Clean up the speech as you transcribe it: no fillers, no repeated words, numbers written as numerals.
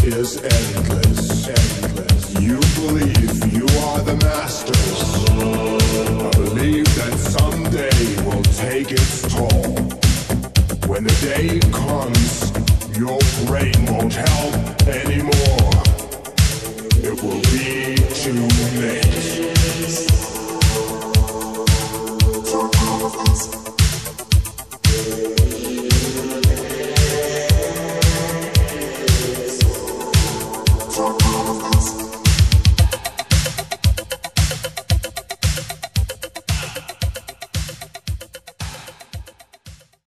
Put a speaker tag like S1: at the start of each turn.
S1: is endless, endless. You believe you are the masters. I believe that someday will take its toll. When the day comes, your brain won't help anymore. It will be too